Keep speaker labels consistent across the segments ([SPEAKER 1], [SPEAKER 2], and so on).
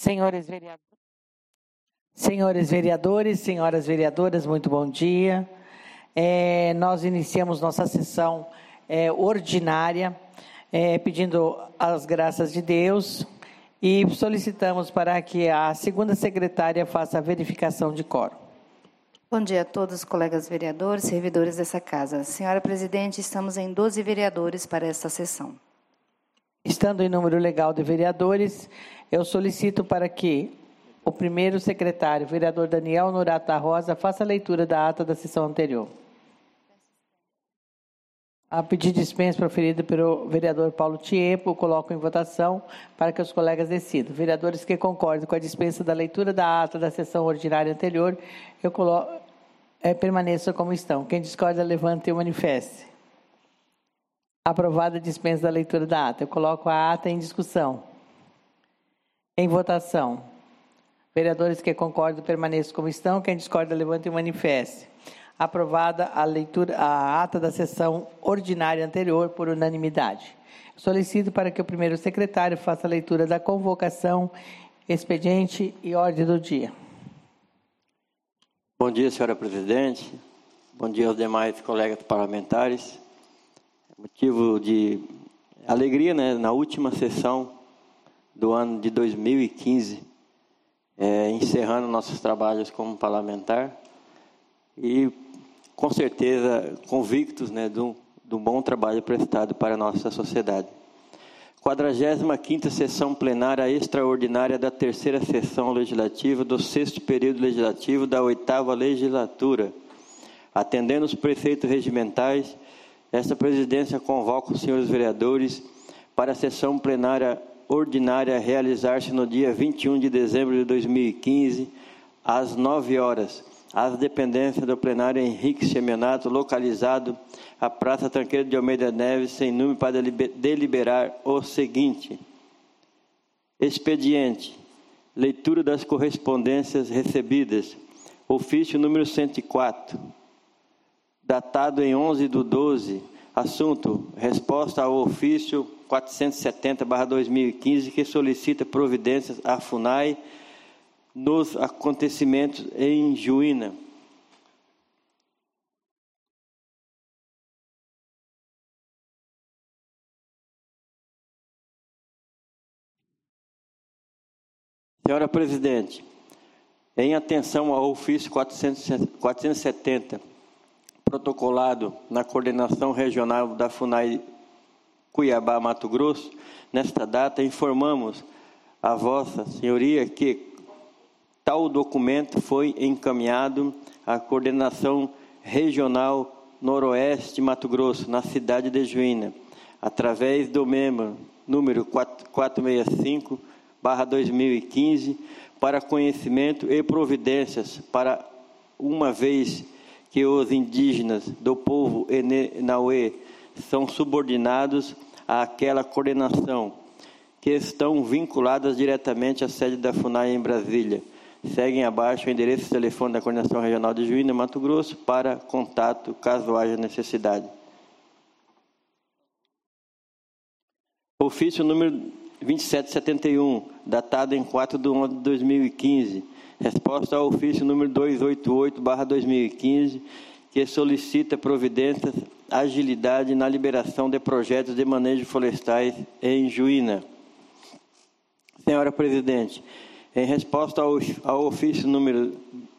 [SPEAKER 1] Senhores vereadores, senhoras vereadoras, muito bom dia. Nós iniciamos nossa sessão ordinária, pedindo as graças de Deus e solicitamos para que a segunda secretária faça a verificação de quórum.
[SPEAKER 2] Bom dia a todos, colegas vereadores, servidores dessa casa. Senhora presidente, estamos em 12 vereadores para esta sessão.
[SPEAKER 1] Estando em número legal de vereadores, eu solicito para que o primeiro secretário, vereador Daniel Nurata Rosa, faça a leitura da ata da sessão anterior. A pedido de dispensa proferido pelo vereador Paulo Tiepo, coloco em votação para que os colegas decidam. Vereadores que concordam com a dispensa da leitura da ata da sessão ordinária anterior, eu permaneçam como estão. Quem discorda, levante e manifeste. Aprovada a dispensa da leitura da ata. Eu coloco a ata em discussão. Em votação. Vereadores que concordam, permaneçam como estão. Quem discorda, levante e manifeste. Aprovada a ata da sessão ordinária anterior por unanimidade. Solicito para que o primeiro secretário faça a leitura da convocação, expediente e ordem do dia.
[SPEAKER 3] Bom dia, senhora presidente. Bom dia aos demais colegas parlamentares. Motivo de alegria, né? Na última sessão do ano de 2015, encerrando nossos trabalhos como parlamentar e, com certeza, convictos, né, do bom trabalho prestado para a nossa sociedade. 45ª sessão plenária extraordinária da terceira sessão legislativa do 6º período legislativo da 8ª legislatura. Atendendo os preceitos regimentais, esta presidência convoca os senhores vereadores para a sessão plenária ordinária realizar-se no dia 21 de dezembro de 2015, às 9 horas, às dependências do plenário Henrique Semenato, localizado à Praça Tanqueiro de Almeida Neves, sem número, para deliberar o seguinte. Expediente. Leitura das correspondências recebidas. Ofício número 104. Datado em 11/12, assunto, resposta ao ofício 470/2015, que solicita providências à FUNAI nos acontecimentos em Juína. Senhora presidente, em atenção ao ofício 470, protocolado na coordenação regional da FUNAI Cuiabá, Mato Grosso, nesta data informamos a vossa senhoria que tal documento foi encaminhado à coordenação regional Noroeste Mato Grosso, na cidade de Juína, através do membro número 465/2015, para conhecimento e providências para, uma vez que os indígenas do povo Enauê são subordinados àquela coordenação, que estão vinculadas diretamente à sede da FUNAI em Brasília. Seguem abaixo o endereço e telefone da Coordenação Regional de Juína, Mato Grosso, para contato, caso haja necessidade. Ofício número 2771, datado em 4/11/2015. Resposta ao ofício número 288/2015, que solicita providências, agilidade na liberação de projetos de manejo florestais em Juína. Senhora presidente, em resposta ao ofício número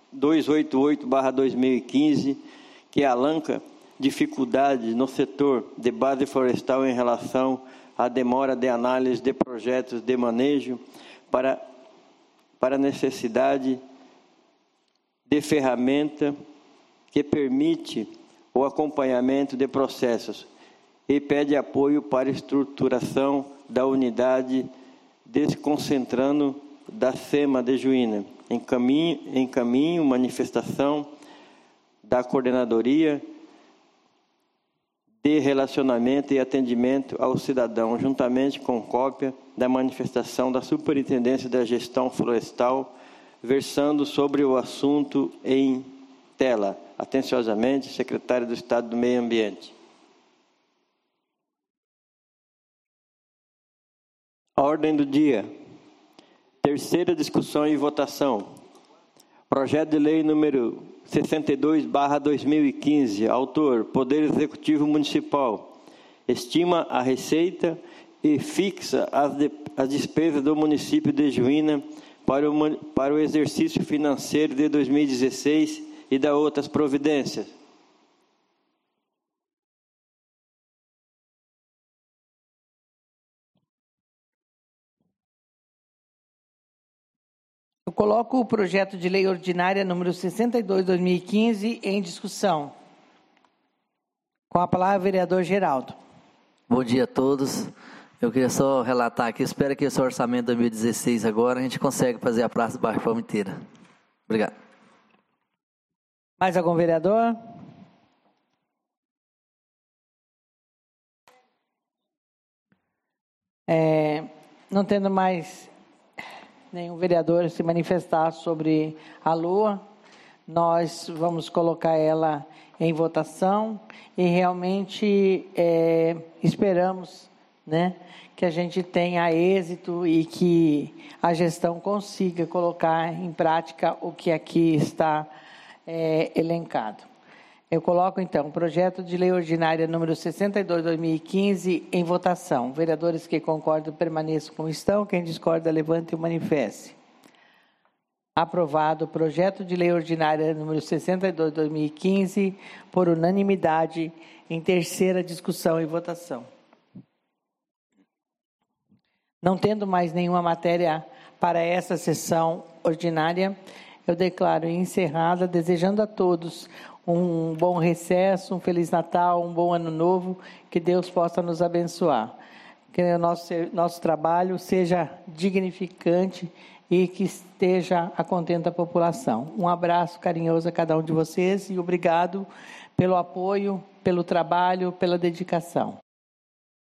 [SPEAKER 3] 288/2015, que alanca dificuldades no setor de base florestal em relação à demora de análise de projetos de manejo para necessidade de ferramenta que permite o acompanhamento de processos e pede apoio para estruturação da unidade desconcentrando da SEMA de Juína. Encaminho manifestação da Coordenadoria de Relacionamento e Atendimento ao Cidadão, juntamente com cópia da manifestação da Superintendência da Gestão Florestal, versando sobre o assunto em tela. Atenciosamente, Secretário do Estado do Meio Ambiente. A ordem do dia. Terceira discussão e votação. Projeto de lei número 62/2015. Autor, Poder Executivo Municipal. Estima a receita e fixa as despesas do município de Juína para o exercício financeiro de 2016 e da outras providências.
[SPEAKER 1] Eu coloco o projeto de lei ordinária número 62/2015 em discussão. Com a palavra, vereador Geraldo.
[SPEAKER 4] Bom dia a todos. Eu queria só relatar aqui, espero que esse orçamento 2016 agora a gente consiga fazer a Praça do Bairro Palma inteira. Obrigado.
[SPEAKER 1] Mais algum vereador? Não tendo mais nenhum vereador se manifestar sobre a LOA, nós vamos colocar ela em votação e realmente esperamos, né, que a gente tenha êxito e que a gestão consiga colocar em prática o que aqui está elencado. Eu coloco, então, o projeto de lei ordinária número 62/2015 em votação. Vereadores que concordam, permaneçam como estão. Quem discorda, levante e manifeste. Aprovado o projeto de lei ordinária número 62/2015 por unanimidade em terceira discussão e votação. Não tendo mais nenhuma matéria para essa sessão ordinária, eu declaro encerrada, desejando a todos um bom recesso, um Feliz Natal, um bom Ano Novo, que Deus possa nos abençoar. Que o nosso trabalho seja dignificante e que esteja a contento da população. Um abraço carinhoso a cada um de vocês e obrigado pelo apoio, pelo trabalho, pela dedicação.